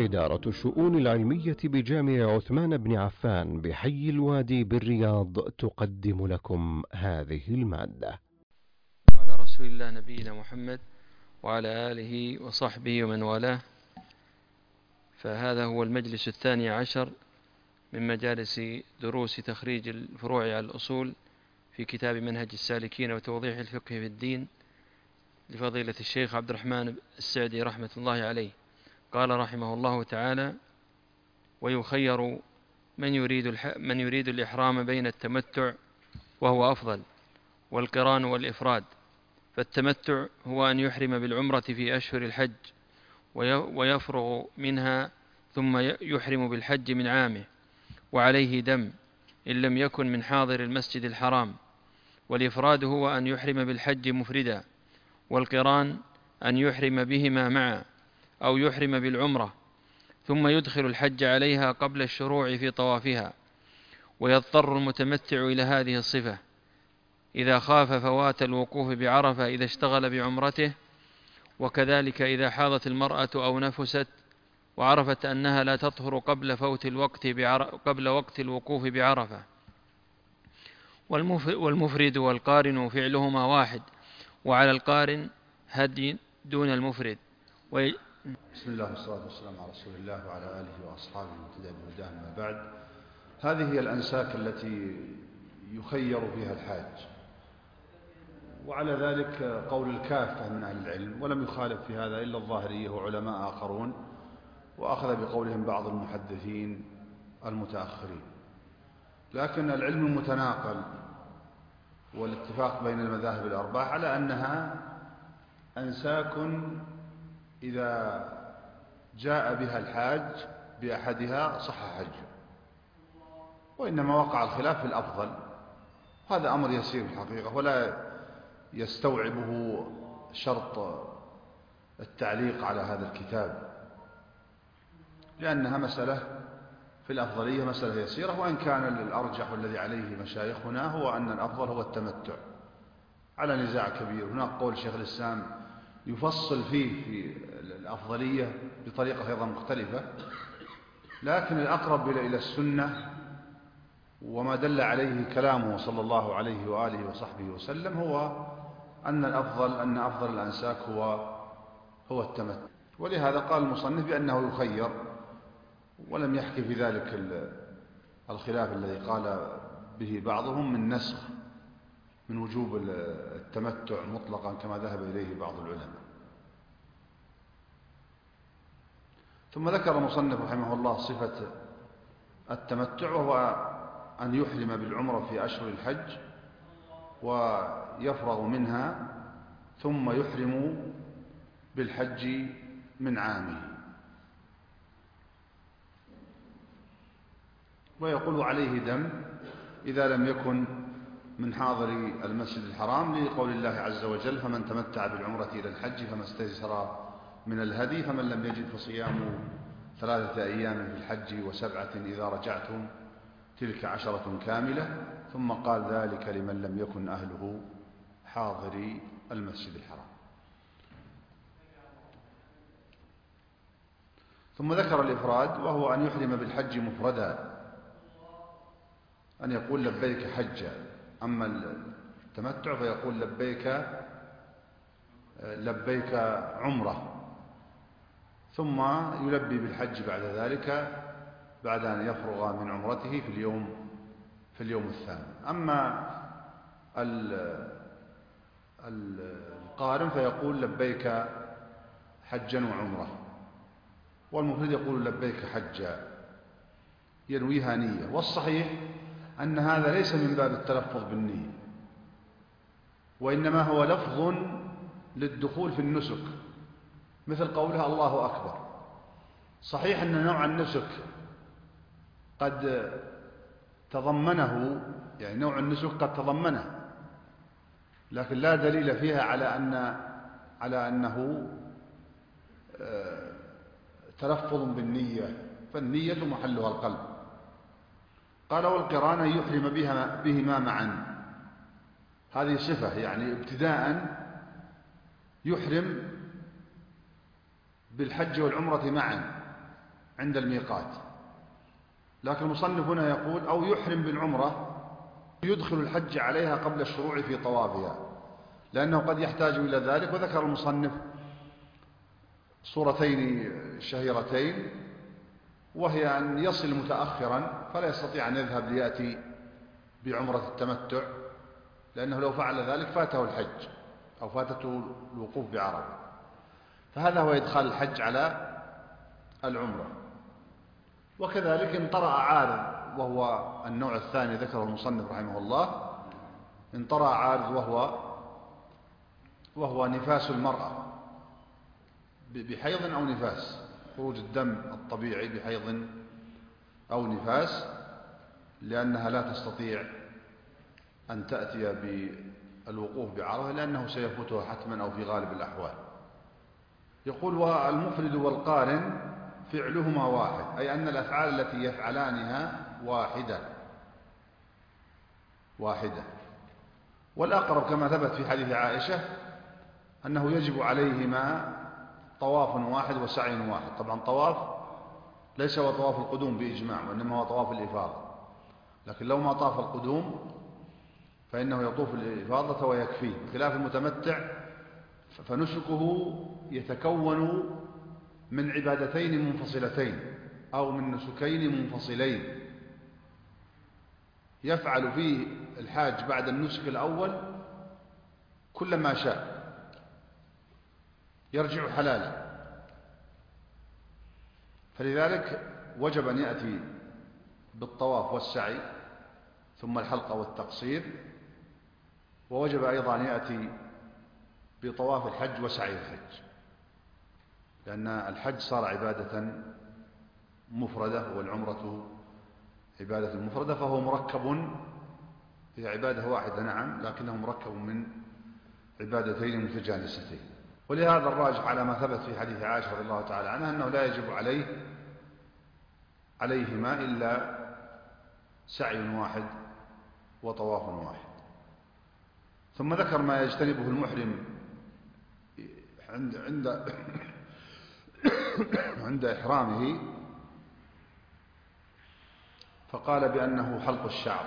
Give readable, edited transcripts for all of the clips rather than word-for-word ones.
إدارة الشؤون العلمية بجامع عثمان بن عفان بحي الوادي بالرياض تقدم لكم هذه المادة. على رسول الله نبينا محمد وعلى آله وصحبه ومن والاه. فهذا هو المجلس 12 من مجالس دروس تخريج الفروع على الأصول في كتاب منهج السالكين وتوضيح الفقه في الدين لفضيلة الشيخ عبد الرحمن السعدي رحمة الله عليه. قال رحمه الله تعالى: ويخير من يريد الإحرام بين التمتع وهو أفضل والقران والإفراد. فالتمتع هو أن يحرم بالعمرة في أشهر الحج ويفرغ منها ثم يحرم بالحج من عامه وعليه دم إن لم يكن من حاضر المسجد الحرام. والإفراد هو أن يحرم بالحج مفردا، والقران أن يحرم بهما معا أو يحرم بالعمرة ثم يدخل الحج عليها قبل الشروع في طوافها. ويضطر المتمتع إلى هذه الصفة إذا خاف فوات الوقوف بعرفة إذا اشتغل بعمرته، وكذلك إذا حاضت المرأة أو نفست وعرفت أنها لا تطهر قبل وقت الوقوف بعرفة. والمفرد والقارن فعلهما واحد، وعلى القارن هدي دون المفرد. بسم الله والصلاة والسلام على رسول الله وعلى آله وأصحابه ومن بهداه أما بعد. هذه هي الأنساك التي يخير فيها الحاج، وعلى ذلك قول الكافة من أهل العلم، ولم يخالف في هذا إلا الظاهرية وعلماء آخرون، وأخذ بقولهم بعض المحدثين المتأخرين. لكن العلم المتناقل والاتفاق بين المذاهب الأربعة على أنها أنساك إذا جاء بها الحاج بأحدها صح حجه، وإنما وقع الخلاف في الأفضل. هذا أمر يسير في الحقيقة ولا يستوعبه شرط التعليق على هذا الكتاب، لأنها مسألة في الأفضلية مسألة يسيرة، وإن كان الأرجح والذي عليه مشايخنا هو أن الأفضل هو التمتع على نزاع كبير. هناك قول شيخ الإسلام يفصل فيه في الأفضلية بطريقة أيضا مختلفة، لكن الأقرب إلى السنة وما دل عليه كلامه صلى الله عليه وآله وصحبه وسلم هو أن أفضل الأنساك هو التمتع. ولهذا قال المصنف بأنه يخير، ولم يحكي في ذلك الخلاف الذي قال به بعضهم من نسخ من وجوب التمتع مطلقا كما ذهب إليه بعض العلماء. ثم ذكر المصنف رحمه الله صفة التمتع، وهو أن يحرم بالعمرة في أشهر الحج ويفرغ منها ثم يحرم بالحج من عامه. ويقول عليه دم إذا لم يكن من حاضر المسجد الحرام، لقول الله عز وجل: فمن تمتع بالعمرة إلى الحج فما استيسر من الهدي فمن لم يجد فصيام 3 أيام في الحج و7 إذا رجعتم تلك 10 كاملة. ثم قال: ذلك لمن لم يكن أهله حاضر المسجد الحرام. ثم ذكر الإفراد، وهو أن يحرم بالحج مفردا، أن يقول لبيك حجا. أما التمتع فيقول لبيك عمرة، ثم يلبي بالحج بعد ذلك بعد أن يفرغ من عمرته في اليوم الثاني. أما القارن فيقول لبيك حجا وعمرة، والمفرد يقول لبيك حجا ينويها نية. والصحيح أن هذا ليس من باب التلفظ بالنية، وإنما هو لفظ للدخول في النسك، مثل قولها الله أكبر. صحيح أن نوع النسك قد تضمنه، يعني نوع النسك قد تضمنه، لكن لا دليل فيها على أنه تلفظ بالنية، فالنية محلها القلب. قال: والقران يحرم بهما معا. هذه صفة، يعني ابتداء يحرم بالحج والعمرة معا، عند الميقات. لكن المصنف هنا يقول أو يحرم بالعمرة يدخل الحج عليها قبل الشروع في طوافها، لأنه قد يحتاج إلى ذلك. وذكر المصنف صورتين شهيرتين، وهي أن يصل متأخرا فلا يستطيع أن يذهب ليأتي بعمرة التمتع، لأنه لو فعل ذلك فاته الحج أو فاتته الوقوف بعرفة، فهذا هو إدخال الحج على العمرة. وكذلك إن طرأ عارض، وهو النوع الثاني ذكره المصنف رحمه الله، إن طرأ عارض وهو نفاس المرأة بحيض أو نفاس، خروج الدم الطبيعي بحيض أو نفاس، لأنها لا تستطيع أن تأتي بالوقوف بعرفة لأنه سيفوتها حتما أو في غالب الأحوال. يقول والمفرد والقارن فعلهما واحد، أي أن الأفعال التي يفعلانها واحدة. والأقرب كما ثبت في حديث عائشة أنه يجب عليهما طواف واحد وسعي واحد. طبعا طواف ليس هو طواف القدوم بإجماع، وإنما هو طواف الإفاضة، لكن لو ما طاف القدوم فإنه يطوف الإفاضة ويكفيه، بخلاف المتمتع فنسكه يتكون من عبادتين منفصلتين أو من نسكين منفصلين، يفعل فيه الحاج بعد النسك الأول كل ما شاء، يرجع حلالا. فلذلك وجب أن يأتي بالطواف والسعي ثم الحلقة والتقصير، ووجب أيضا أن يأتي بطواف الحج وسعي الحج، لأن الحج صار عبادة مفردة والعمرة عبادة مفردة، فهو مركب في عبادة واحدة نعم، لكنه مركب من عبادتين متجانستين. ولهذا الراجح على ما ثبت في حديث عائشة رضي الله تعالى عنها أنه لا يجب عليهما إلا سعي واحد وطواف واحد. ثم ذكر ما يجتنبه المحرم عند إحرامه، فقال بأنه حلق الشعر،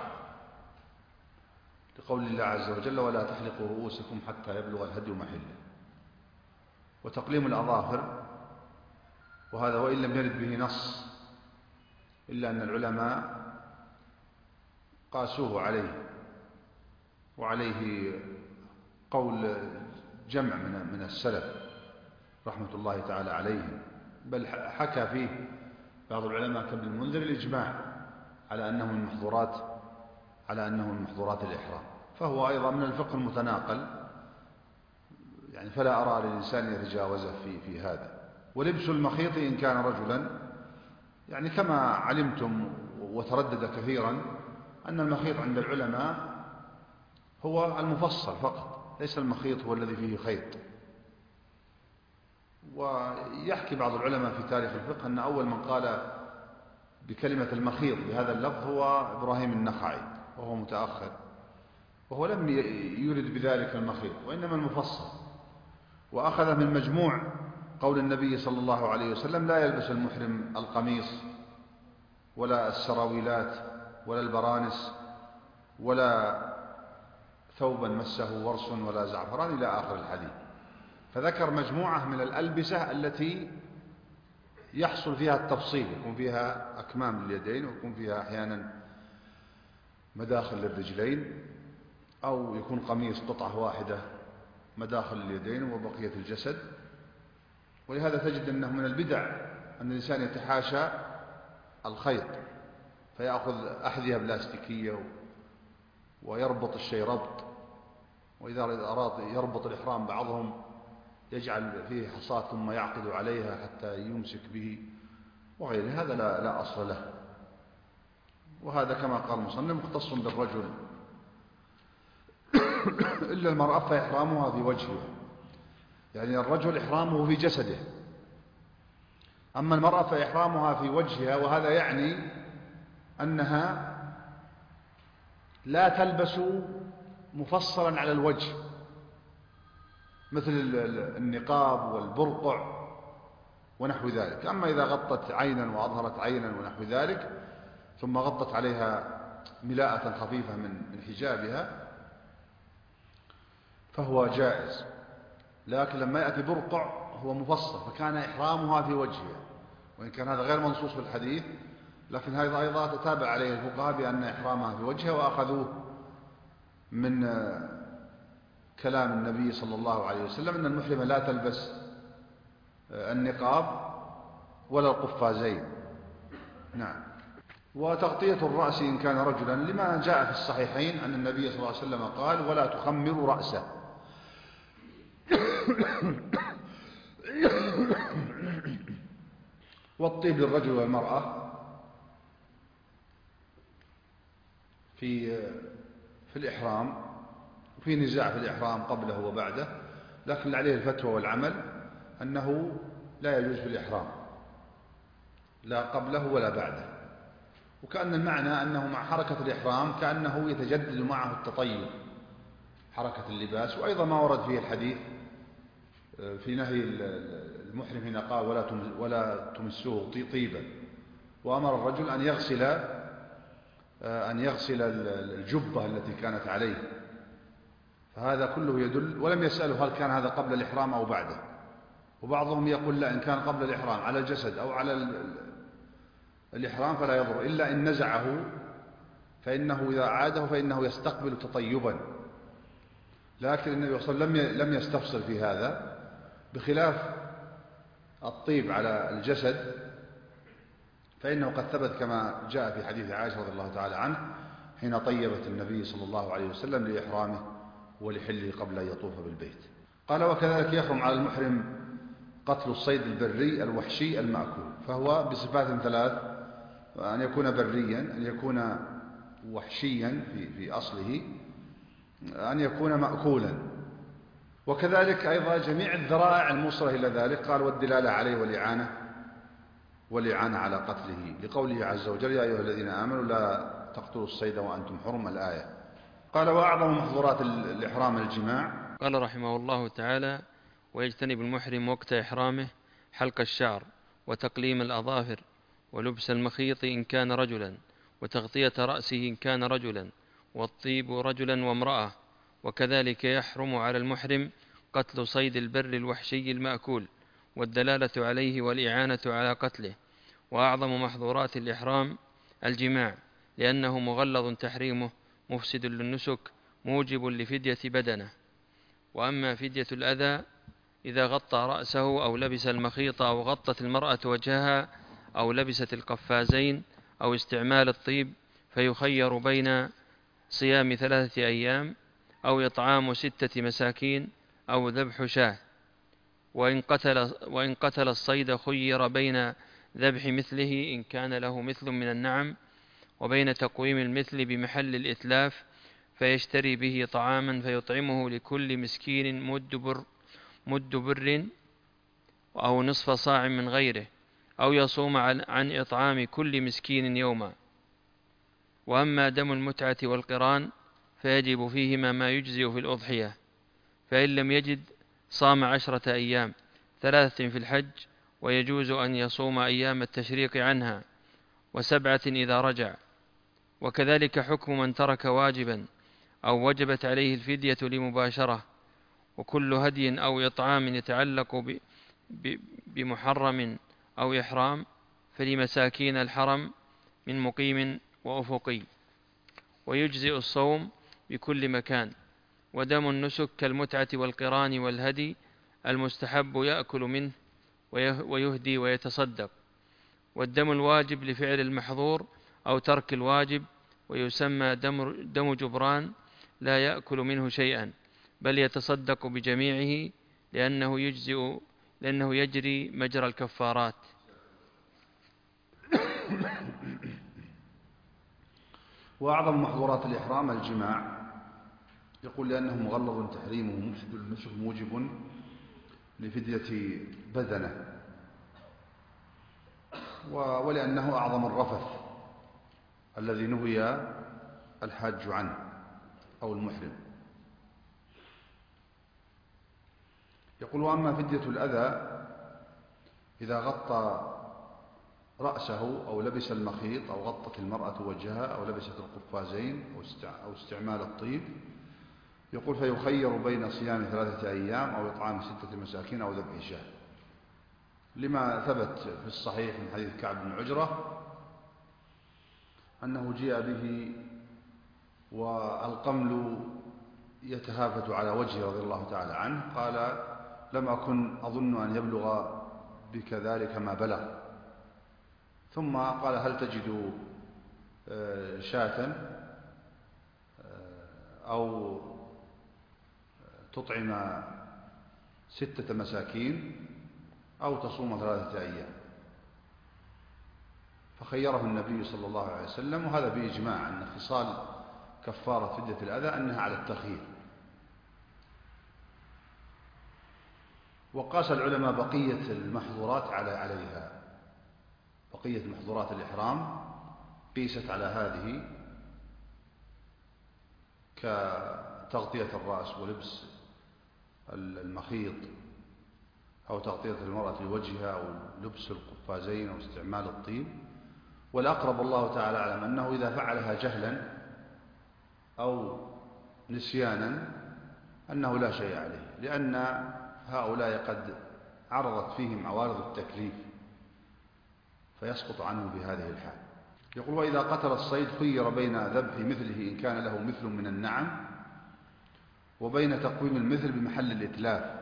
لقول الله عز وجل ولا تحلقوا رؤوسكم حتى يبلغ الهدي محله، وتقليم الأظافر، وهذا وإن لم يرد به نص إلا أن العلماء قاسوه عليه، وعليه قول جمع من السلف رحمة الله تعالى عليهم، بل حكى فيه بعض العلماء كابن المنذر الإجماع على أنه من محظورات الإحرام، فهو أيضا من الفقه المتناقل، يعني فلا أرى للإنسان يتجاوزه في هذا. ولبس المخيط إن كان رجلا، يعني كما علمتم وتردد كثيرا أن المخيط عند العلماء هو المفصل فقط، ليس المخيط هو الذي فيه خيط. ويحكي بعض العلماء في تاريخ الفقه أن أول من قال بكلمة المخيط بهذا اللفظ هو إبراهيم النخعي، وهو متأخر، وهو لم يرد بذلك المخيط وإنما المفصل، وأخذ من مجموع قول النبي صلى الله عليه وسلم لا يلبس المحرم القميص ولا السراويلات ولا البرانس ولا ثوبا مسه ورس ولا زعفران إلى آخر الحديث. فذكر مجموعة من الألبسة التي يحصل فيها التفصيل، يكون فيها أكمام لليدين، ويكون فيها أحيانا مداخل للرجلين، أو يكون قميص قطعة واحدة مداخل اليدين وبقية الجسد. ولهذا تجد أنه من البدع أن الإنسان يتحاشى الخيط فيأخذ أحذية بلاستيكية ويربط الشيء ربط، وإذا أراد يربط الإحرام بعضهم يجعل فيه حصاة ثم يعقد عليها حتى يمسك به وغيره، هذا لا أصل له. وهذا كما قال المصنف مختص بالرجل، إلا المرأة فإحرامها في وجهها، يعني الرجل إحرامه في جسده، أما المرأة فإحرامها في وجهها، وهذا يعني أنها لا تلبس مفصلا على الوجه مثل النقاب والبرقع ونحو ذلك. أما إذا غطت عينا وأظهرت عينا ونحو ذلك ثم غطت عليها ملاءة خفيفة من حجابها فهو جائز. لكن لما يأتي برقع هو مفصل فكان إحرامها في وجهها، وإن كان هذا غير منصوص في الحديث، لكن هذا أيضا تتابع عليه الفقهاء بأن إحرامها في وجهها، وأخذوه من كلام النبي صلى الله عليه وسلم أن المحرمة لا تلبس النقاب ولا القفازين. نعم. وتغطية الرأس إن كان رجلا لما جاء في الصحيحين أن النبي صلى الله عليه وسلم قال: ولا تخمر رأسه. والطيب للرجل والمرأة في الإحرام، وفي نزاع في الإحرام قبله وبعده، لكن عليه الفتوى والعمل أنه لا يجوز في الإحرام لا قبله ولا بعده. وكأن المعنى أنه مع حركة الإحرام كأنه يتجدد معه التطيب، حركة اللباس. وأيضا ما ورد فيه الحديث في نهي المحرم حين قال: ولا تمسوه طيبا، وأمر الرجل أن يغسل الجبة التي كانت عليه. فهذا كله يدل، ولم يسأله هل كان هذا قبل الإحرام أو بعده. وبعضهم يقول لا، إن كان قبل الإحرام على الجسد أو على الإحرام فلا يضر، إلا إن نزعه فإنه إذا عاده فإنه يستقبل تطيبا. لكن النبي صلى الله عليه وسلم لم يستفصل في هذا، بخلاف الطيب على الجسد فإنه قد ثبت كما جاء في حديث عائشة رضي الله تعالى عنه حين طيبت النبي صلى الله عليه وسلم لإحرامه ولحله قبل أن يطوف بالبيت. قال: وكذلك يحرم على المحرم قتل الصيد البري الوحشي المأكول، فهو بصفات ثلاث: أن يكون بريا، أن يكون وحشيا في أصله، أن يكون مأكولا. وكذلك أيضا جميع الذرائع الموصلة إلى ذلك. قال: والدلالة عليه والإعانة على قتله، لقوله عز وجل: يا أيها الذين آمنوا لا تقتلوا الصيد وأنتم حرم، الآية. قال: وأعظم محظورات الإحرام الجماع. قال رحمه الله تعالى: ويجتنب المحرم وقت إحرامه حلق الشعر وتقليم الأظافر ولبس المخيط إن كان رجلا، وتغطية رأسه إن كان رجلا، والطيب رجلا وامرأة. وكذلك يحرم على المحرم قتل صيد البر الوحشي المأكول، والدلالة عليه والإعانة على قتله. وأعظم محظورات الإحرام الجماع، لأنه مغلظ تحريمه مفسد للنسك موجب لفدية بدنه. وأما فدية الأذى إذا غطى رأسه أو لبس المخيط أو غطت المرأة وجهها أو لبست القفازين أو استعمال الطيب، فيخير بين صيام 3 أيام أو إطعام 6 مساكين أو ذبح شاة. وإن قتل الصيد خير بين ذبح مثله إن كان له مثل من النعم، وبين تقويم المثل بمحل الإتلاف فيشتري به طعاما فيطعمه لكل مسكين مد بر أو نصف صاع من غيره، أو يصوم عن إطعام كل مسكين يوما. وأما دم المتعة والقران فيجب فيهما ما يجزئ في الأضحية، فإن لم يجد صام 10 أيام 3 في الحج، ويجوز أن يصوم أيام التشريق عنها، و7 إذا رجع. وكذلك حكم من ترك واجبا أو وجبت عليه الفدية لمباشرة. وكل هدي أو إطعام يتعلق بمحرم أو إحرام فلمساكين الحرم من مقيم وأفقي. ويجزئ الصوم بكل مكان. ودم النسك كالمتعة والقران والهدي المستحب يأكل منه ويهدي ويتصدق. والدم الواجب لفعل المحظور أو ترك الواجب ويسمى دم جبران لا يأكل منه شيئا، بل يتصدق بجميعه لأنه يجري مجرى الكفارات. وأعظم محظورات الإحرام الجماع، يقول لأنه مغلظ تحريمه مفسد للنسك موجب لفدية بدنه، ولأنه أعظم الرفث الذي نهي الحاج عنه أو المحرم. يقول: وأما فدية الأذى إذا غطى رأسه أو لبس المخيط أو غطت المرأة وجهها أو لبست القفازين أو استعمال الطيب، يقول فيخير بين صيام 3 أيام أو إطعام 6 مساكين أو ذبح شاة، لما ثبت في الصحيح من حديث كعب بن عجرة أنه جاء به والقمل يتهافت على وجهه رضي الله تعالى عنه، قال لم أكن أظن أن يبلغ بك ذلك ما بلغ. ثم قال هل تجد شاة أو تطعم 6 مساكين أو تصوم 3 أيام؟ فخيره النبي صلى الله عليه وسلم، وهذا بإجماع أن خصال كفارة فدية الأذى أنها على التخيير. وقاس العلماء بقية المحظورات عليها، بقية محظورات الإحرام قيست على هذه كتغطية الرأس ولبس المخيط أو تغطية المرأة لوجهها أو لبس القفازين أو استعمال الطيب. والأقرب الله تعالى أعلم أنه إذا فعلها جهلا أو نسيانا أنه لا شيء عليه، لأن هؤلاء قد عرضت فيهم عوارض التكليف فيسقط عنه بهذه الحال. يقول وإذا قتل الصيد خير بين ذبح مثله إن كان له مثل من النعم وبين تقويم المثل بمحل الإتلاف،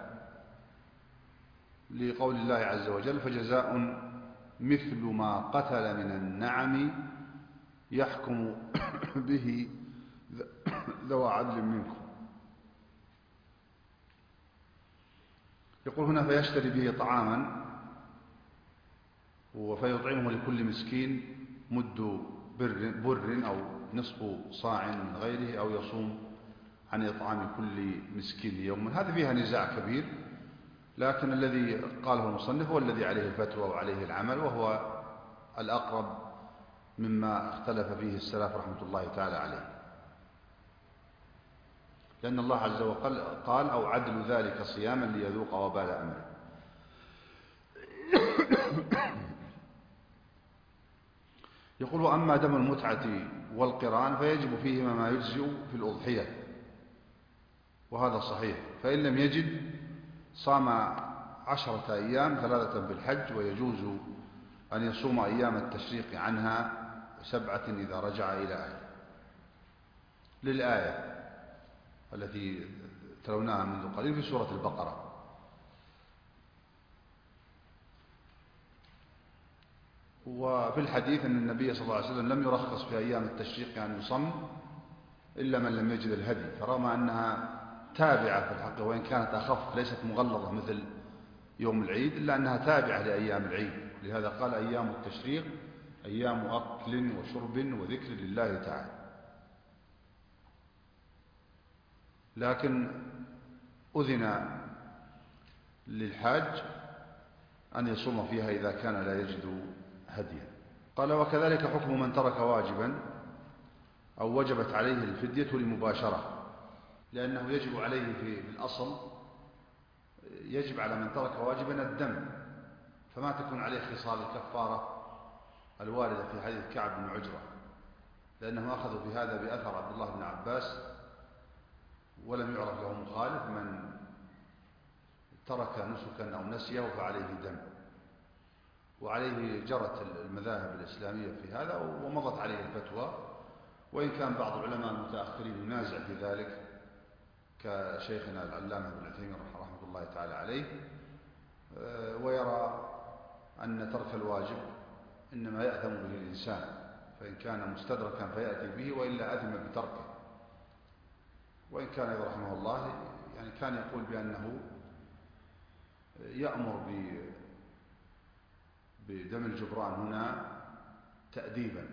لقول الله عز وجل فجزاء مثل ما قتل من النعم يحكم به ذو عدل منكم. يقول هنا فيشتري به طعاما فيطعمه لكل مسكين مد بر أو نصف صاع من غيره أو يصوم عن إطعام كل مسكين يوما. هذا فيها نزاع كبير، لكن الذي قاله المصنف هو الذي عليه الفتوى وعليه العمل، وهو الأقرب مما اختلف فيه السلف رحمة الله تعالى عليه، لأن الله عز وجل قال أو عدل ذلك صياما ليذوق وبال أمره. يقول وأما دم المتعة والقران فيجب فيهما ما يجزئ في الأضحية، وهذا صحيح، فإن لم يجد صام 10 أيام 3 في الحج، ويجوز أن يصوم أيام التشريق عنها 7 إذا رجع إلى أهله، للآية التي تلوناها منذ قليل في سورة البقرة. وفي الحديث أن النبي صلى الله عليه وسلم لم يرخص في أيام التشريق أن يصم إلا من لم يجد الهدي، فرغم أنها تابعة في الحق وإن كانت أخف ليست مغلظة مثل يوم العيد، إلا أنها تابعة لأيام العيد، لهذا قال أيام التشريق أيام أكل وشرب وذكر لله تعالى. لكن أذن للحاج أن يصوم فيها إذا كان لا يجد هديا. قال وكذلك حكم من ترك واجبا أو وجبت عليه الفدية لمباشرة، لأنه يجب عليه في الأصل يجب على من ترك واجبا الدم، فما تكون عليه خصال الكفارة الواردة في حديث كعب بن عجرة، لأنهم أخذوا بهذا بأثر عبد الله بن عباس ولم يعرف له مخالف، من ترك نسكا أو نسيه فعليه دم، وعليه جرت المذاهب الإسلامية في هذا ومضت عليه الفتوى، وإن كان بعض العلماء المتأخرين ينازع في ذلك كشيخنا العلامة ابن عثيمين رحمة الله تعالى عليه، ويرى أن ترك الواجب إنما يأثم به الإنسان، فإن كان مستدركا فيأتي به وإلا أثم بتركه. وإن كان رحمه الله يعني كان يقول بأنه يأمر بدم الجبران هنا تأديبا.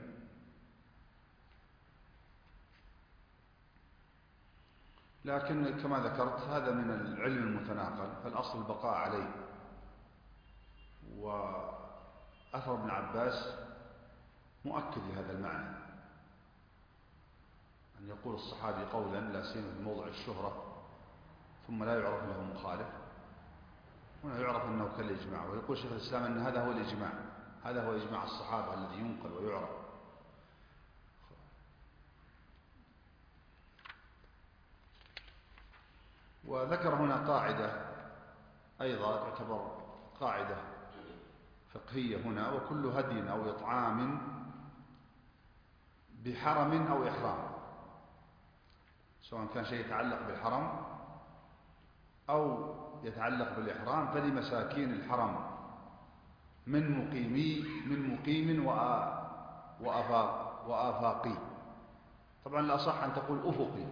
لكن كما ذكرت هذا من العلم المتناقل، فالأصل البقاء عليه. وأثر ابن عباس مؤكد لهذا المعنى، أن يقول الصحابي قولا لا سيما في موضع الشهرة ثم لا يعرف له مخالف، هنا يعرف أنه كالإجماع. ويقول شيخ الإسلام أن هذا هو الإجماع، هذا هو إجماع الصحابة الذي ينقل ويعرف. وذكر هنا قاعدة أيضا تعتبر قاعدة فقهية هنا: وكل هدي أو إطعام بحرم أو إحرام، سواء كان شيء يتعلق بالحرم أو يتعلق بالإحرام، فلمساكين الحرم من مقيم وآفاقي. طبعا الأصح أن تقول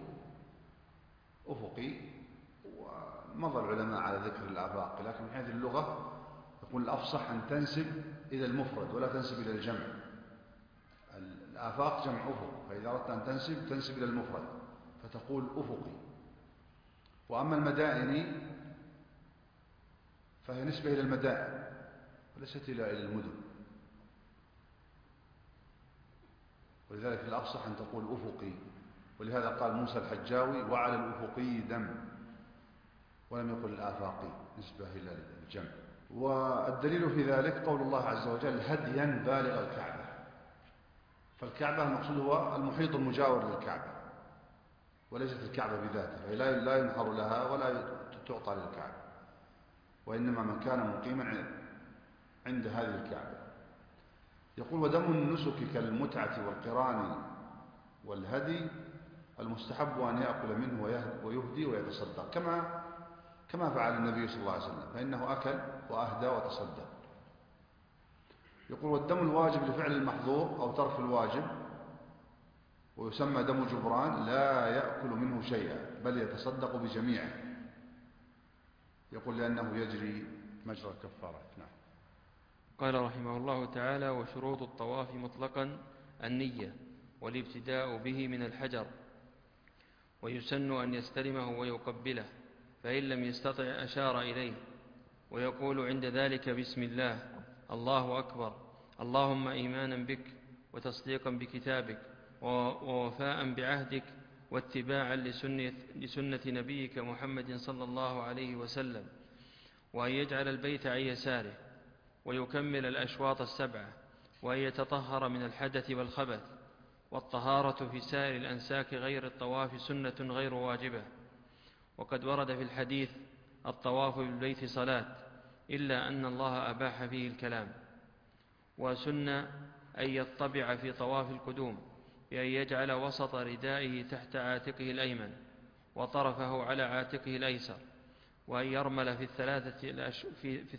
أفقي، ومضى العلماء على ذكر الآفاق، لكن من حيث اللغة يقول الأفصح أن تنسب إلى المفرد ولا تنسب إلى الجمع. الآفاق جمع أفق، فإذا أردت أن تنسب إلى المفرد فتقول أفقي. وأما المدائن فهي نسبة إلى المدائن وليست إلى المدن، ولذلك الأفصح أن تقول أفقي. ولهذا قال موسى الحجاوي: وعلى الأفقي دم، ولم يقل الآفاقي نسبة إلى الجمع. والدليل في ذلك قول الله عز وجل: هديا بالغ الكعبة. فالكعبة المقصود هو المحيط المجاور للكعبة، وليست الكعبة بذاتها، فهي لا ينحر لها ولا تعطى للكعبة، وإنما من كان مقيما عند هذه الكعبة. يقول: ودم النسك كالمتعة والقران والهدي المستحب أن يأكل منه ويهدي ويتصدق، كما فعل النبي صلى الله عليه وسلم، فإنه أكل وأهدى وتصدق. يقول: والدم الواجب لفعل المحظور أو ترك الواجب، ويسمى دم جبران، لا يأكل منه شيئا بل يتصدق بجميعه. يقول: لأنه يجري مجرى الكفارة. نعم. قال رحمه الله تعالى: وشروط الطواف مطلقا النية والابتداء به من الحجر، ويسن أن يستلمه ويقبله، فإن لم يستطع أشار إليه، ويقول عند ذلك: بسم الله، الله أكبر، اللهم إيمانا بك وتصديقا بكتابك ووفاء بعهدك واتباعا لسنة نبيك محمد صلى الله عليه وسلم، وأن يجعل البيت عن يساره، ويكمل الأشواط 7، وأن يتطهر من الحدث والخبث. والطهارة في سائر الأنساك غير الطواف سنة غير واجبة. وقد ورد في الحديث: الطواف بالبيت صلاة، إلا أن الله أباح فيه الكلام. وسن أن يطبع في طواف القدوم بأن يجعل وسط ردائه تحت عاتقه الأيمن وطرفه على عاتقه الأيسر، وأن يرمل في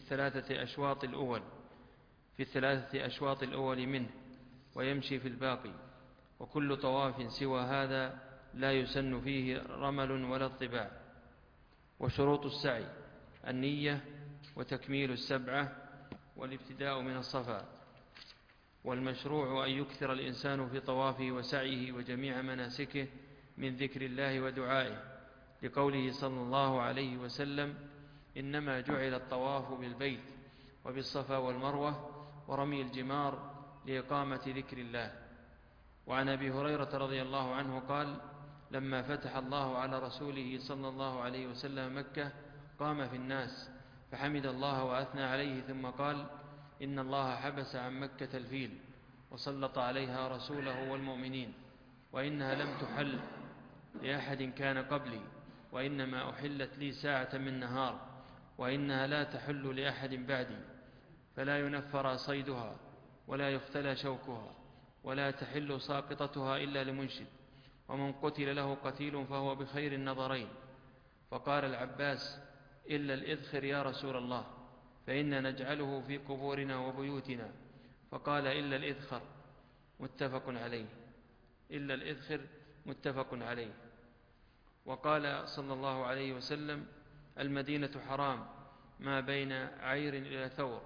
الثلاثة أشواط الأول منه، ويمشي في الباقي. وكل طواف سوى هذا لا يسن فيه رمل ولا اطباع. وشروط السعي النية وتكميل 7، والابتداء من الصفا. والمشروع أن يكثر الإنسان في طوافه وسعيه وجميع مناسكه من ذكر الله ودعائه، لقوله صلى الله عليه وسلم: إنما جعل الطواف بالبيت وبالصفا والمروة ورمي الجمار لإقامة ذكر الله. وعن أبي هريرة رضي الله عنه قال: لما فتح الله على رسوله صلى الله عليه وسلم مكة قام في الناس فحمد الله وأثنى عليه، ثم قال: إن الله حبس عن مكة الفيل وسلط عليها رسوله والمؤمنين، وإنها لم تحل لأحد كان قبلي، وإنما أحلت لي ساعة من نهار، وإنها لا تحل لأحد بعدي، فلا ينفر صيدها ولا يختلى شوكها ولا تحل ساقطتها إلا لمنشد، ومن قتل له قتيل فهو بخير النظرين. فقال العباس: إلا الإذخر يا رسول الله، فإنا نجعله في قبورنا وبيوتنا. فقال: إلا الإذخر، متفق عليه. إلا الإذخر متفق عليه. وقال صلى الله عليه وسلم: المدينة حرام ما بين عير إلى ثور.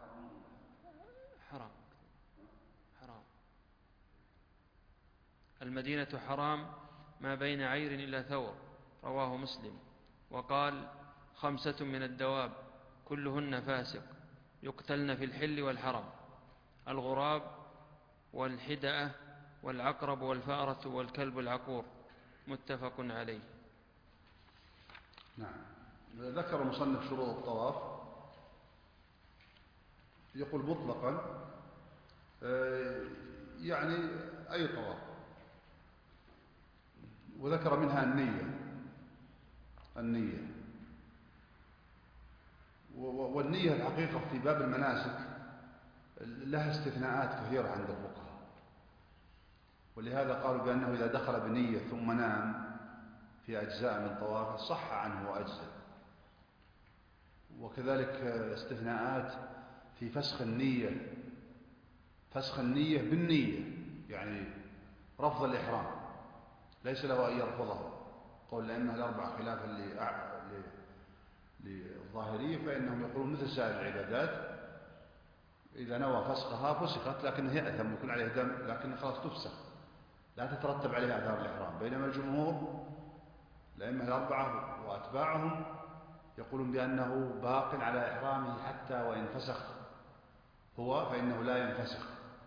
حرام المدينة حرام ما بين عير إلى ثور، رواه مسلم. وقال: 5 من الدواب كلهن فاسق يقتلن في الحل والحرم: الغراب والحدأة والعقرب والفأرة والكلب العقور، متفق عليه. نعم. ذكر المصنف شروط الطواف، يقول مطلقا يعني أي طواف، وذكر منها النية. والنية الحقيقة في باب المناسك لها استثناءات كثيرة عند الفقهاء، ولهذا قالوا بأنه إذا دخل بنية ثم نام في أجزاء من طوافه صح عنه وأجزاء. وكذلك استثناءات في فسخ النية بالنية، يعني رفض الإحرام ليس له أن يرفضه، قول الأئمة الأربعة خلافا للظاهرية، فإنهم يقولون مثل سائر العبادات إذا نوى فسخها فسخت، لكنه يأثم يكون عليه دم، لكن خلاص تفسخ لا تترتب عليها آثار الإحرام. بينما الجمهور الأئمة الأربعة وأتباعهم يقولون بأنه باق على إحرامه حتى وإن فسخ هو فإنه لا ينفسخ.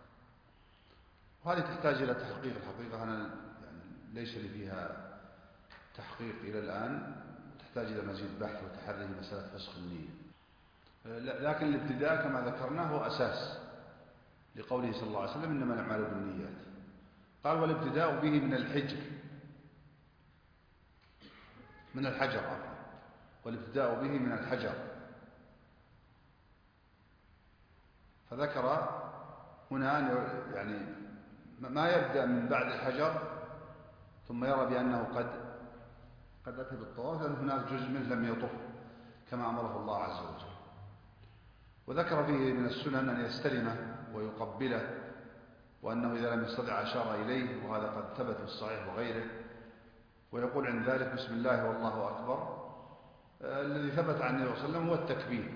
وهذه تحتاج إلى تحقيق. الحقيقة أنا يعني ليس لي فيها تحقيق إلى الآن، تحتاج إلى مزيد بحث وتحري مسألة فسخ النية. لكن الابتداء كما ذكرناه هو أساس لقوله صلى الله عليه وسلم إنما الأعمال بالنيات. قال والابتداء به من الحجر والابتداء به من الحجر. فذكر هنا يعني ما يبدأ من بعد الحجر ثم يرى بأنه قد أتى بالطواف، لأن هناك جزء منه لم يطف كما أمره الله عز وجل. وذكر فيه من السنن أن يستلمه ويقبله، وأنه إذا لم يستطع أشار إليه، وهذا قد ثبت في الصحيح وغيره. ويقول عند ذلك بسم الله والله أكبر. الذي ثبت عن النبي صلى الله عليه وسلم هو التكبير.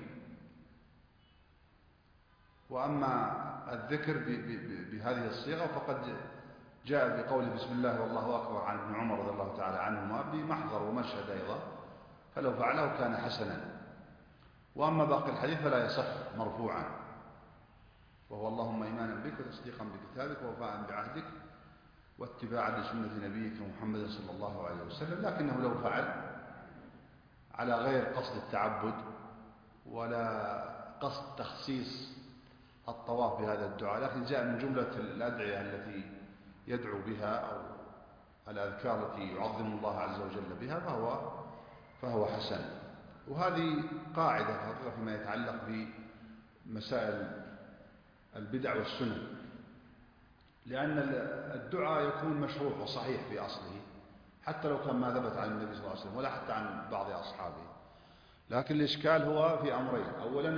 وأما الذكر بهذه الصيغة فقد جاء بقوله بسم الله والله أكبر عن ابن عمر رضي الله تعالى عنهما بمحضر ومشهد أيضا، فلو فعله كان حسنا. وأما باقي الحديث فلا يصح مرفوعا، وهو اللهم إيمانا بك وتصديقا بكتابك ووفاء بعهدك واتباعا لسنة نبيك محمد صلى الله عليه وسلم. لكنه لو فعل على غير قصد التعبد ولا قصد تخصيص الطواف بهذا الدعاء، لكن جاء من جملة الأدعية التي يدعو بها أو الأذكار التي يعظم الله عز وجل بها فهو حسن. وهذه قاعدة خطيرة فيما يتعلق بمسائل البدع والسنن، لأن الدعاء يكون مشروع وصحيح في أصله حتى لو كان ما ثبت عن النبي صلى الله عليه وسلم ولا حتى عن بعض أصحابه. لكن الإشكال هو في أمرين: أولا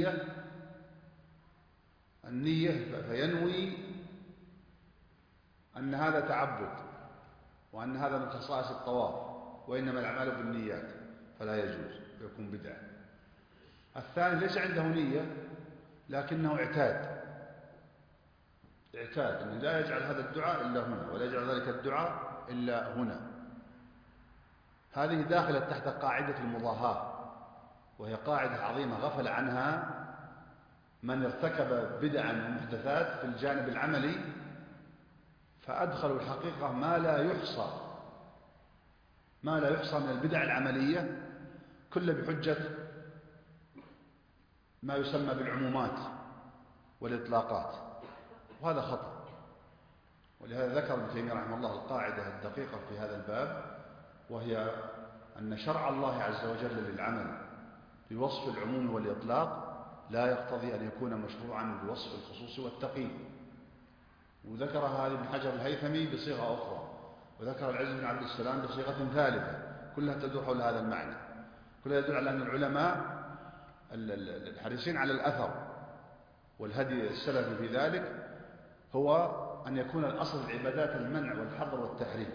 النية فينوي أن هذا تعبد وأن هذا من خصائص الطواف وإنما الأعمال بالنيات، فلا يجوز، يكون بدعة. الثاني ليس عنده نية لكنه اعتاد أنه لا يجعل هذا الدعاء إلا هنا ولا يجعل ذلك الدعاء إلا هنا. هذه داخلة تحت قاعدة المضاهاة، وهي قاعدة عظيمة غفل عنها من ارتكب بدعا ومحدثات في الجانب العملي، فأدخلوا الحقيقة ما لا يحصى من البدع العملية كل بحجة ما يسمى بالعمومات والإطلاقات، وهذا خطأ. ولهذا ذكر ابن تيمية رحمه الله القاعدة الدقيقة في هذا الباب، وهي أن شرع الله عز وجل للعمل بوصف العموم والإطلاق لا يقتضي أن يكون مشروعا بوصف الخصوص والتقييد. وذكر هذا ابن حجر الهيثمي بصيغة أخرى، وذكر العز بن عبد السلام بصيغة ثالثة، كلها تدور حول هذا المعنى. كلها يدل على أن العلماء الحريصين على الأثر والهدي السلفي في ذلك هو أن يكون الأصل العبادات المنع والحظر والتحريم.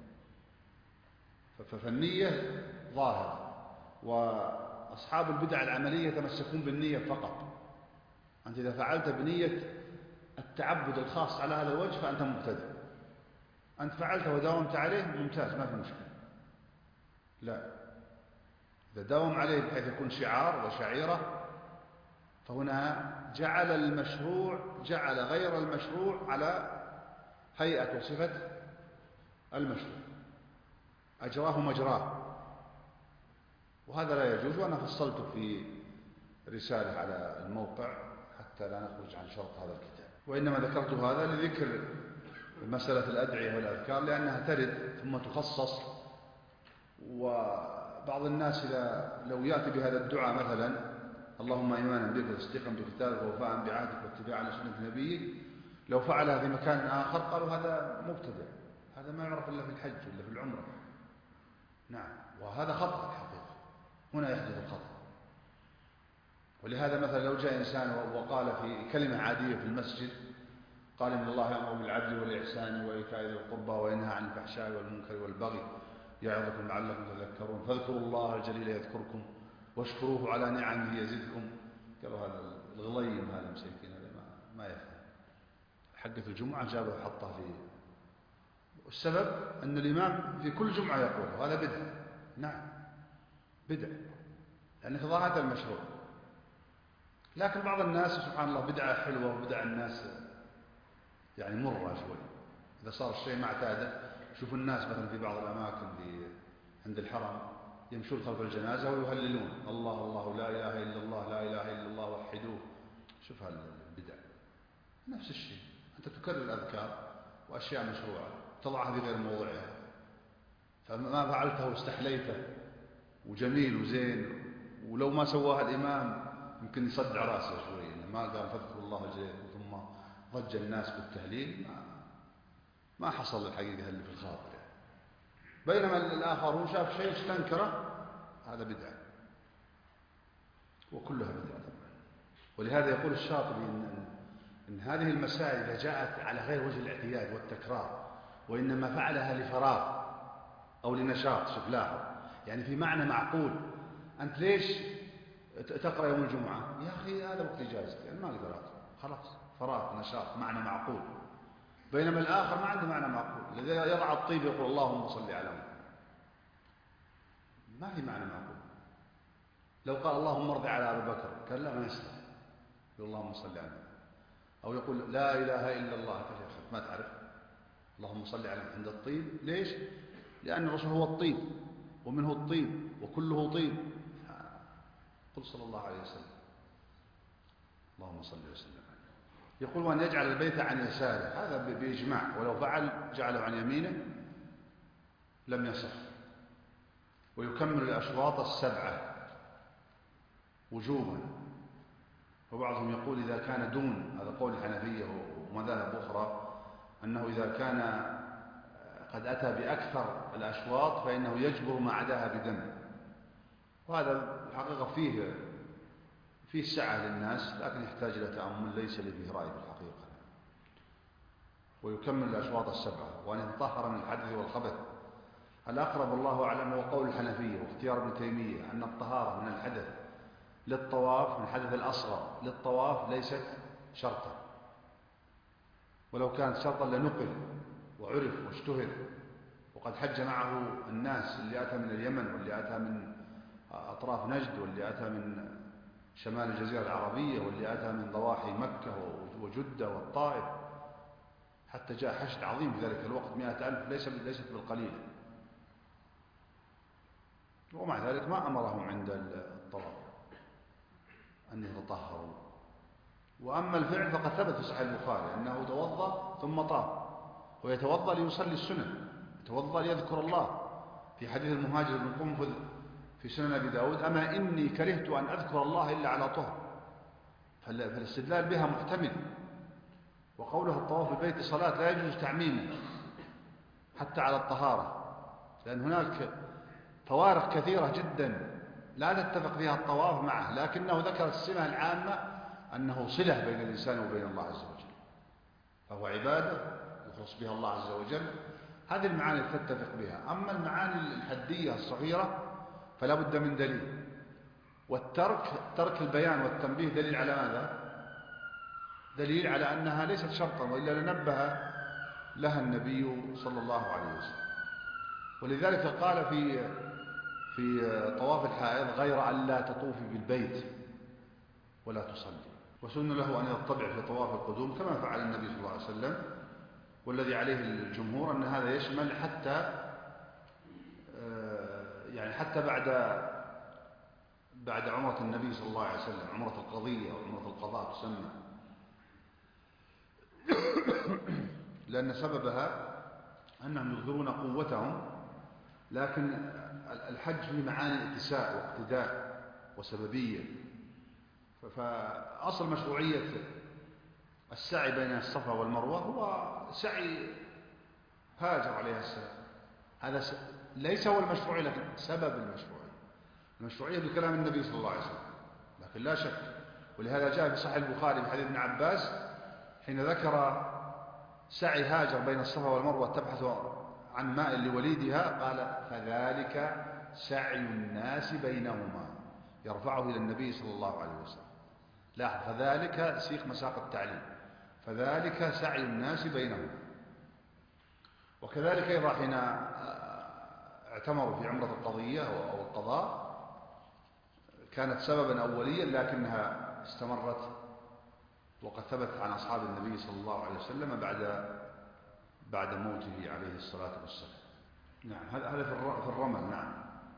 فالنية ظاهرة، وأصحاب البدع العملية يتمسكون بالنية فقط. أنت إذا فعلت بنية التعبد الخاص على هذا الوجه فأنت مبتدع. أنت فعلت وداومت عليه ممتاز، ما في مشكلة. لا، إذا داوم عليه بحيث يكون شعار وشعيرة فهنا جعل غير المشروع على هيئة وصفة المشروع، أجراه مجراه، وهذا لا يجوز. وأنا فصلت في رسالة على الموقع حتى لا نخرج عن شرط هذا الكتاب. وإنما ذكرت هذا لذكر مسألة الأدعية والأذكار لأنها ترد ثم تخصص. وبعض الناس لو يأتي بهذا الدعاء مثلا اللهم إيمانا بك وتصديقا بكتابك ووفاء بعهدك واتباعا لسنة نبيك، لو فعلها في مكان آخر قالوا هذا مبتدع، هذا ما يعرف إلا في الحج إلا في العمرة. نعم، وهذا خطأ الحقيقة، هنا يحدث الخطأ. ولهذا مثلا لو جاء إنسان وقال في كلمة عادية في المسجد قال إن الله يأمر بالعدل والإحسان وإيتاء ذي القربى وينهى عن الفحشاء والمنكر والبغي يعظكم لعلكم تذكرون فاذكروا الله الجليل يذكركم واشكروه على نعمه يزدكم. قالوا هذا الغليم هذا مسكين هذا ما يفهم. حقة الجمعة جابه وحطه فيه. والسبب أن الإمام في كل جمعة يقول هذا بدع. نعم بدع، لأنه في ظاهر المشروع. لكن بعض الناس سبحان الله بدعة حلوة وبدع الناس يعني مرة شوي. إذا صار الشيء معتادة، شوف الناس مثلا في بعض الأماكن عند الحرم يمشون خلف الجنازة ويهللون الله الله لا إله إلا الله لا إله إلا الله وحدوه. شوف هالبدع. نفس الشيء، أنت تكرر الأذكار وأشياء مشروعة تضعها في غير موضعها، فما فعلته واستحليته وجميل وزين، ولو ما سواها الإمام يمكن يصدع راسه شوي. ما قال فاذكروا الله الجليل ثم ضج الناس بالتهليل، ما حصل الحقيقة اللي في الخاطر يعني. بينما الآخرون شاف شيء استنكره، هذا بدعة وكلها بدعة طبعا. ولهذا يقول الشاطبي إن هذه المسائل إذا جاءت على غير وجه الاعتياد والتكرار وإنما فعلها لفراغ أو لنشاط، شوف لاحظ يعني في معنى معقول. أنت ليش تقرأ يوم الجمعة؟ يا أخي هذا وقت إجازتي يعني ما أقدر أقرأ، خلاص فراغ نشاط معنى معقول. بينما الآخر ما عنده معنى معقول، الذي يضع الطيب يقول اللهم صل على محمد، ما في معنى معقول. لو قال اللهم ارض على أبي بكر قال لا ما يصلح، يقول اللهم صل على محمد. أو يقول لا إله إلا الله، ما تعرف اللهم صل على محمد عند الطيب. ليش؟ لأن الرسول هو الطيب ومنه الطيب وكله طيب. قل صلى الله عليه وسلم اللهم صل وسلم. يقول وأن يجعل البيت عن يساره، هذا بإجماع، ولو فعل جعله عن يمينه لم يصح. ويكمل الأشواط السبعة وجوبا. وبعضهم يقول إذا كان دون، هذا قول الحنفية ومذاهب أخرى، أنه إذا كان قد أتى بأكثر الأشواط فإنه يجبر ما عداها بدم. وهذا الحقيقة فيه سعة للناس، لكن يحتاج إلى تأمل ليس لي فيه رأي بالحقيقة. ويكمل الأشواط السبعة وأن يتطهر من الحدث والخبث. الأقرب الله أعلم هو قول الحنفية واختيار ابن تيمية أن الطهارة من الحدث للطواف، من الحدث الأصغر للطواف ليست شرطا، ولو كانت شرطا لنقل وعرف واشتهر. وقد حج معه الناس اللي أتى من اليمن واللي أتى من أطراف نجد واللي أتى من شمال الجزيرة العربية واللي أتى من ضواحي مكة وجدة والطائف، حتى جاء حشد عظيم في ذلك الوقت 100,000، ليست بالقليلة. ومع ذلك ما أمرهم عند الطواف أن يتطهروا. وأما الفعل فقد ثبت في صحيح البخاري أنه توضأ ثم طاف، ويتوضأ ليصلي السنن، يتوضأ ليذكر الله. في حديث المهاجر بن قنفذ في سنن أبي داود أما إني كرهت أن أذكر الله إلا على طهر، فالاستدلال بها محتمل. وقولها الطواف بالبيت صلاة لا يجوز تعميمه حتى على الطهارة، لأن هناك فوارق كثيرة جدا لا تتفق فيها الطواف معه، لكنه ذكر السمة العامة أنه صلة بين الإنسان وبين الله عز وجل، فهو عبادة يخلص بها الله عز وجل. هذه المعاني تتفق بها. أما المعاني الحدية الصغيرة فلا بد من دليل. ترك البيان والتنبيه دليل على ماذا؟ دليل على أنها ليست شرطا، وإلا لنبه لها النبي صلى الله عليه وسلم. ولذلك قال في طواف الحائض غير أن لا تطوفي بالبيت ولا تصلي. وسن له أن يطبع في طواف القدوم كما فعل النبي صلى الله عليه وسلم. والذي عليه الجمهور أن هذا يشمل حتى بعد عمرة النبي صلى الله عليه وسلم، عمرة القضية أو عمرة القضاء تسمى. لأن سببها أنهم يظهرون قوتهم، لكن الحج فيه معاني اتساع واقتداء وسببية. فأصل مشروعية السعي بين الصفا والمروة هو سعي هاجر عليه السلام. هذا ليس هو المشروعية، لكن سبب المشروعية بكلام النبي صلى الله عليه وسلم، لكن لا شك. ولهذا جاء في صحيح البخاري في حديث ابن عباس حين ذكر سعي هاجر بين الصفا والمروة تبحث عن ماء لوليدها، قال فذلك سعي الناس بينهما، يرفعه إلى النبي صلى الله عليه وسلم. لاحظ، فذلك سيق مساق التعليم، فذلك سعي الناس بينهما. وكذلك أيضا حين اعتمروا في عمرة القضية أو القضاء كانت سببا أوليا، لكنها استمرت وقد ثبت عن أصحاب النبي صلى الله عليه وسلم بعد موته عليه الصلاة والسلام. نعم، هذا في الرمل. نعم.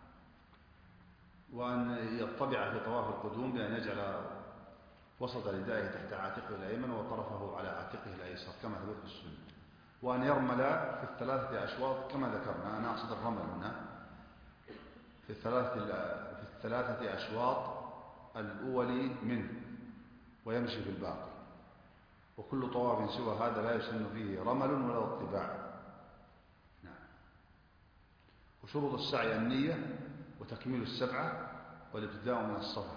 وأن يطبع في طواف القدوم بأن يجعل وسط ردائه تحت عاتقه الأيمن وطرفه على عاتقه الأيسر كما ثبت في السنة. وأن يرمل في الثلاثة أشواط كما ذكرنا، أنا أقصد الرمل هنا في الثلاثة أشواط الأول منه، ويمشي في الباقي. وكل طواف سوى هذا لا يسن فيه رمل ولا اطباع. نعم. وشروط السعي النية وتكميل السبعة والابتداء من الصفا.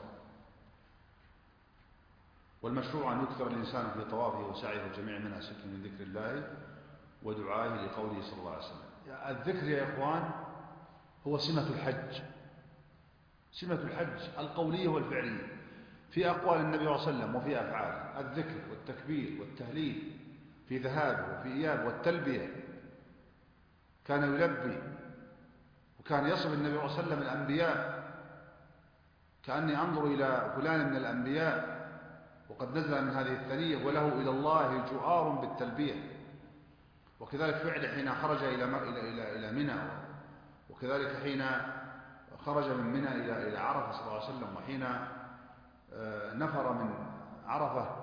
والمشروع أن يكثر الإنسان في طوافه وسعيه وجميع مناسكه من ذكر الله ودعائه لقوله صلى الله عليه وسلم. الذكر يا إخوان هو سمة الحج، سمة الحج القولية والفعلية في أقوال النبي صلى الله عليه وسلم وفي أفعاله. الذكر والتكبير والتهليل في ذهابه وفي إيابه والتلبية. كان يلبي، وكان يصف النبي صلى الله عليه وسلم الأنبياء كأني أنظر إلى فلان من الأنبياء وقد نزل من هذه الثنية وله إلى الله جؤار بالتلبية. وكذلك فعله حين خرج إلى منى، وكذلك حين خرج من منى إلى عرفة صلى الله عليه وسلم، وحين نفر من عرفة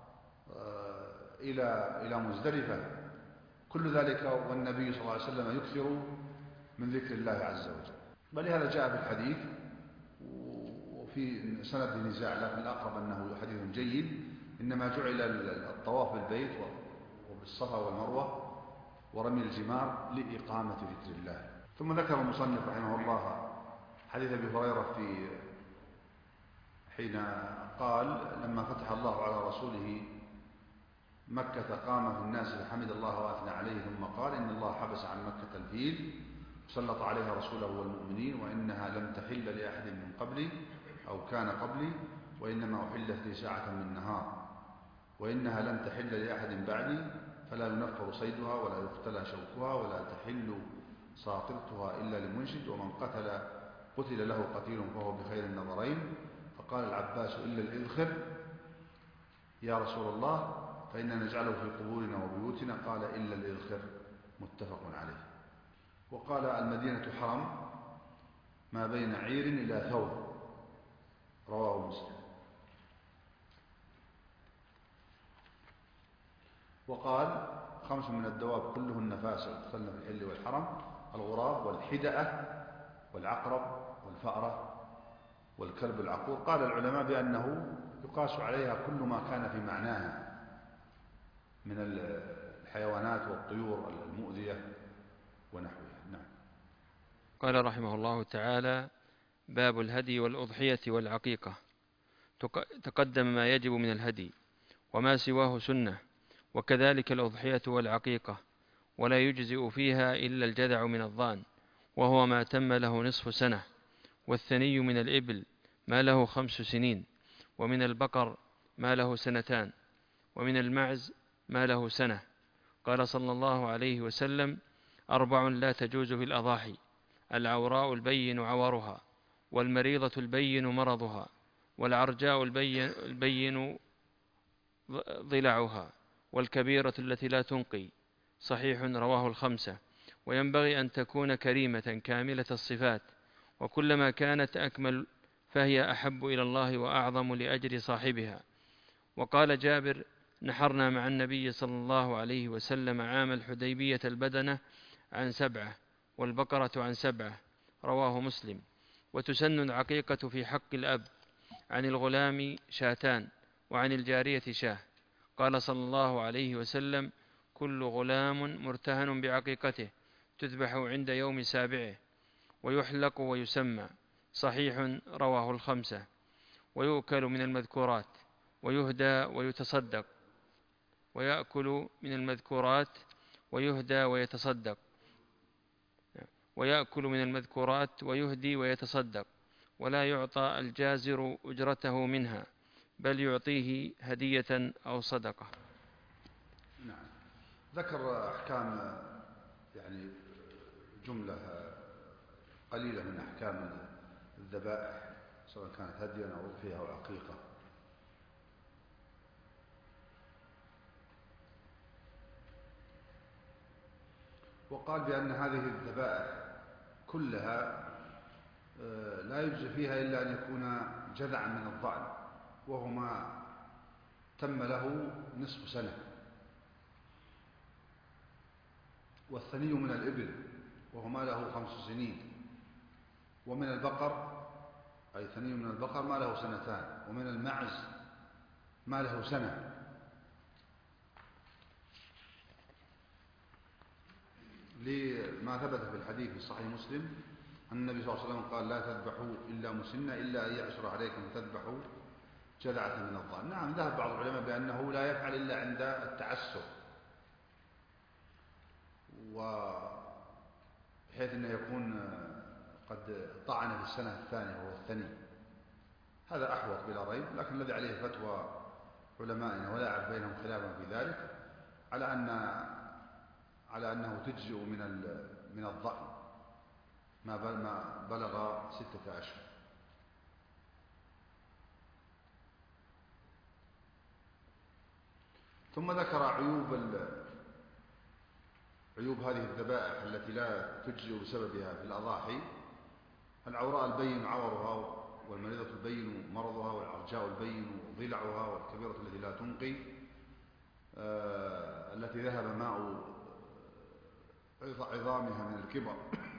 إلى مزدلفة. كل ذلك والنبي صلى الله عليه وسلم يكثر من ذكر الله عز وجل. بل هذا جاء في الحديث وفي سند نزاع، لكن الأقرب أنه حديث جيد. إنما جعل الطواف بالبيت وبالصفا والمروة ورمي الجمار لإقامة ذكر الله. ثم ذكر المصنف رحمه الله حديث أبي هريرة في حين قال لما فتح الله على رسوله مكة قام في الناس فحمد الله وأثنى عليه، ثم قال إن الله حبس عن مكة الفيل وسلط عليها رسوله والمؤمنين، وإنها لم تحل لأحد من قبلي أو كان قبلي، وإنما أحلت لي ساعة من نهار، وإنها لم تحل لأحد بعدي، فلا ينفر صيدها ولا يقتلى شوكها ولا تحل ساقطتها إلا لمنشد، ومن قتل له قتيل فهو بخير النظرين. فقال العباس إلا الإذخر يا رسول الله، فإننا نجعله في قبورنا وبيوتنا. قال إلا الإذخر، متفق عليه. وقال المدينة حرم ما بين عير إلى ثور، رواه مسلم. وقال 5 من الدواب كلهن فاسق يقتلن في الحل والحرم: الغراب والحدأة والعقرب والفأرة والكلب العقور. قال العلماء بأنه يقاس عليها كل ما كان في معناها من الحيوانات والطيور المؤذية ونحوها. نعم. قال رحمه الله تعالى: باب الهدي والأضحية والعقيقة. تقدم ما يجب من الهدي وما سواه سنة، وكذلك الأضحية والعقيقة، ولا يجزئ فيها إلا الجذع من الضأن وهو ما تم له نصف سنة، والثني من الإبل ما له 5 سنين، ومن البقر ما له 2 سنين، ومن المعز ما له 1 سنة. قال صلى الله عليه وسلم: 4 لا تجوز في الأضاحي: العوراء البين عورها، والمريضة البين مرضها، والعرجاء البين ضلعها، والكبيرة التي لا تنقي. صحيح، رواه 5. وينبغي أن تكون كريمة كاملة الصفات، وكلما كانت أكمل فهي أحب إلى الله وأعظم لأجر صاحبها. وقال جابر: نحرنا مع النبي صلى الله عليه وسلم عام الحديبية البدنة عن 7 والبقرة عن 7، رواه مسلم. وتسن العقيقة في حق الأب، عن الغلام 2 وعن الجارية 1. قال صلى الله عليه وسلم: كل غلام مرتهن بعقيقته تذبح عند يوم 7 ويحلق ويسمى. صحيح، رواه 5. ويؤكل من المذكورات ويهدى ويتصدق، ويأكل من المذكورات ويهدى ويتصدق، ويأكل من المذكورات ويهدي ويتصدق، ولا يعطى الجازر أجرته منها، بل يعطيه هدية أو صدقة. نعم. ذكر أحكام يعني جملة قليلة من أحكام الذبائح، سواء كانت هديا أو أضحية أو عقيقة. وقال بأن هذه الذبائح كلها لا يجزي فيها إلا أن يكون جذعا من الضأن، وهو ما تم له نصف سنة، والثني من الإبل وهو ما له 5 سنين، ومن البقر أي ثني من البقر ما له 2 سنين، ومن المعز ما له 1 سنة. لما ثبت في الحديث في صحيح مسلم أن النبي صلى الله عليه وسلم قال: لا تذبحوا إلا مسنة إلا أن يعسر عليكم فتذبحوا جذعة من الضأن. نعم، ذهب بعض العلماء بأنه لا يفعل إلا عند التعسر، وبحيث أنه يكون قد طعن في السنة الثانية وهو الثني. هذا أحوط بلا ريب، لكن الذي عليه فتوى علمائنا ولا أعرف بينهم خلافا في ذلك على أنه تجزئ من الضأن ما بلغ 6 أشهر. ثم ذكر عيوب هذه الذبائح التي لا تجزئ بسببها في الأضاحي: العوراء البين عورها، والمريضة البين مرضها، والعرجاء البين ضلعها، والكبيرة التي لا تنقي، التي ذهب ماء عظامها من الكبر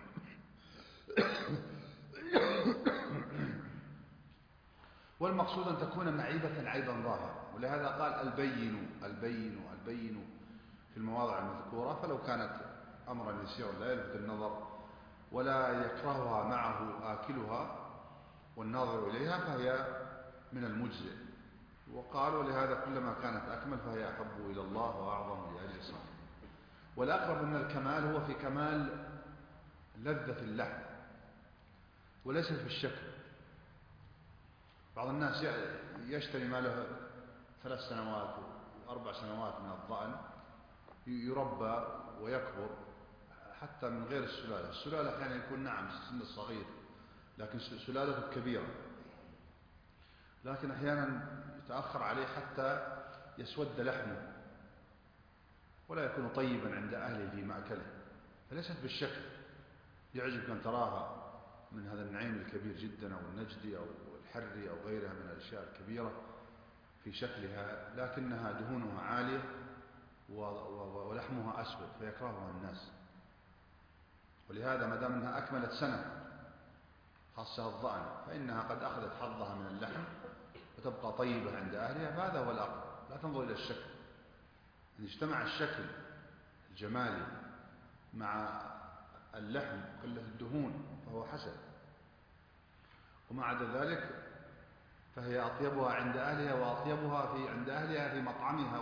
والمقصود أن تكون معيبة عيبا ظاهرا، ولهذا قال البين في المواضع المذكورة. فلو كانت أمرا يسيرا لا يلفت النظر ولا يكرهها معه آكلها والناظر إليها فهي من المجزئ. وقال: ولهذا كلما كانت أكمل فهي أحب إلى الله وأعظم لأجل صاحبه. والأقرب من الكمال هو في كمال لذة اللحم وليس في الشكل. بعض الناس يشتري ما له 3 سنوات و4 سنوات من الضأن، يربى ويكبر حتى من غير السلالة. السلالة أحيانا يكون نعم السن الصغير لكن سلالته كبيرة، لكن أحيانا يتأخر عليه حتى يسود لحمه ولا يكون طيبا عند أهله في مأكله، فليست بالشكل. يعجبك أن تراها من هذا النعيم الكبير جدا، أو النجدي أو الحري أو غيرها من الأشياء الكبيرة في شكلها، لكنها دهونها عالية ولحمها أسود فيكرهها الناس. ولهذا ما دام أنها أكملت سنة خاصة الضأن فإنها قد أخذت حظها من اللحم وتبقى طيبة عند أهلها، فهذا هو الأقرب. لا تنظر إلى الشكل، إن اجتمع الشكل الجمالي مع اللحم قلة الدهون فهو حسن، وما عدا ذلك فهي أطيبها عند أهلها وأطيبها عند أهلها في مطعمها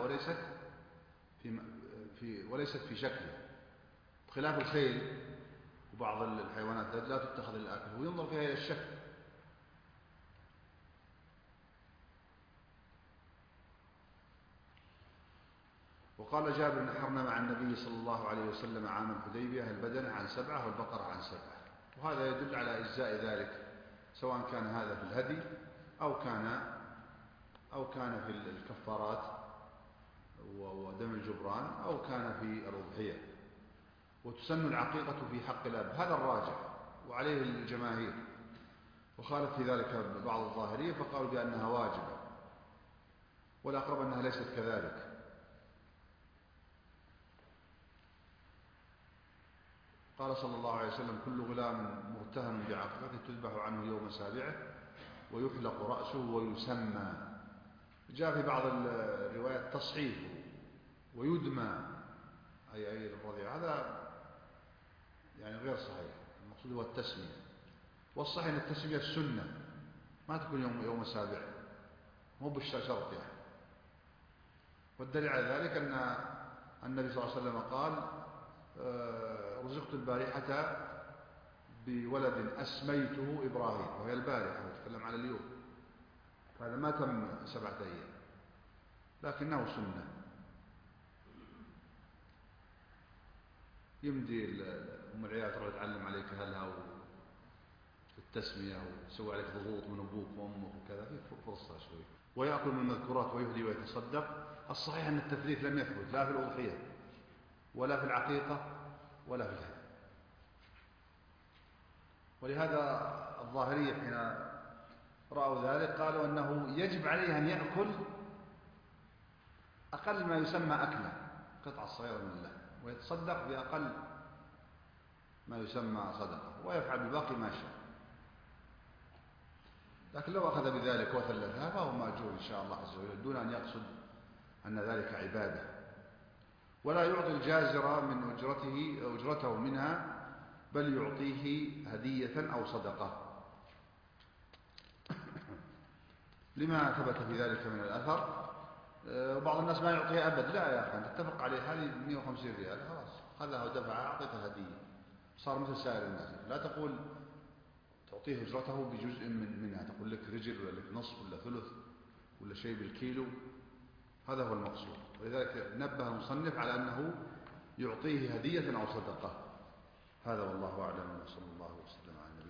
وليست في شكلها، بخلاف الخيل وبعض الحيوانات لا تتخذ للأكل وينظر فيها إلى الشكل. وقال جابر: نحرنا مع النبي صلى الله عليه وسلم عام الحديبية البدنة عن 7 والبقرة عن 7. وهذا يدل على إجزاء ذلك، سواء كان هذا في الهدي أو كان في الكفارات ودم الجبران أو كان في الأضحية. وتسن العقيقة في حق الأب، هذا الراجح وعليه الجماهير، وخالف في ذلك بعض الظاهرية فقالوا بأنها واجبة، والأقرب أنها ليست كذلك، قال صلى الله عليه وسلم: كل غلام مرتهن بعقيقته تذبح عنه يوم سابعه ويحلق رأسه ويسمى. جاء في بعض الروايات تصحيحه ويدمى أي الرضيع، هذا يعني غير صحيح. المقصود هو التسمية، والصحيح أن التسمية السنة ما تكون يوم سابع، مو بالشرط يعني. والدليل على ذلك أن النبي صلى الله عليه وسلم قال: رزقت البارحة بولد أسميته إبراهيم، وهي البارحة ويتكلم على اليوم، فهذا ما تم 7 أيام لكنه سنة. يمدي أم العيال تروح تعلم عليك أهلها التسمية وتسوي عليك ضغوط من أبوك وأمك وكذا، في فرصة شوي. ويأكل من المذكورات ويهدي ويتصدق. الصحيح أن التثليث لم يثبت لا في الأضحية ولا في العقيقة ولا في الهدي. ولهذا الظاهرية حين رأوا ذلك قالوا أنه يجب عليه أن يأكل أقل ما يسمى أكلا، قطعة صغيرة من اللحم، ويتصدق بأقل ما يسمى صدقة، ويفعل بالباقي ما شاء. لكن لو أخذ بذلك وثلثها فهو مأجور إن شاء الله عز وجل، دون أن يقصد أن ذلك عبادة. ولا يعطي الجازر من أجرته منها، بل يعطيه هدية أو صدقة، لما ثبت في ذلك من الأثر. وبعض الناس ما يعطيها أبد. لا يا أخي، أنت تتفق عليه هذه 150 ريال خلاص، خذها ودفعها أعطيته هدية، صار مثل سائر الناس. لا تقول تعطيه أجرته بجزء منها، تقول لك رجل ولا لك نصف ولا ثلث ولا شيء بالكيلو، هذا هو المقصود. ولذلك نبه المصنف على أنه يعطيه هدية أو صدقة. هذا والله أعلم، وصلى الله وسلم على